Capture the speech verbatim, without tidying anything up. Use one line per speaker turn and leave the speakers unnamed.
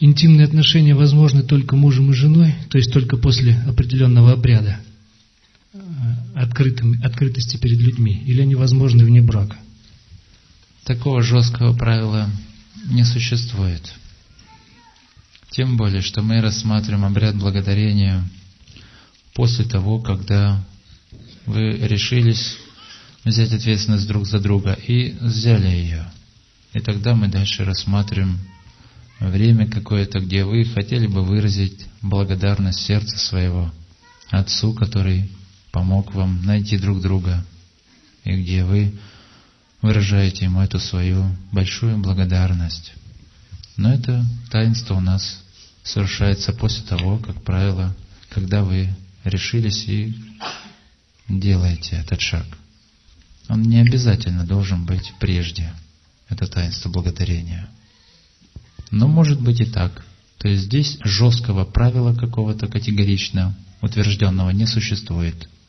интимные отношения возможны только мужем и женой, то есть только после определенного обряда, открытым, открытости перед людьми, или они возможны вне брака?
Такого жесткого правила не существует. Тем более, что мы рассматриваем обряд благодарения после того, когда вы решились взять ответственность друг за друга и взяли ее. И тогда мы дальше рассматриваем время какое-то, где вы хотели бы выразить благодарность сердца своего Отцу, который помог вам найти друг друга, и где вы выражаете Ему эту свою большую благодарность. Но это таинство у нас совершается после того, как правило, когда вы решились и делаете этот шаг. Он не обязательно должен быть прежде, это таинство благодарения. Но может быть и так. То есть здесь жесткого правила какого-то категорично утвержденного не существует.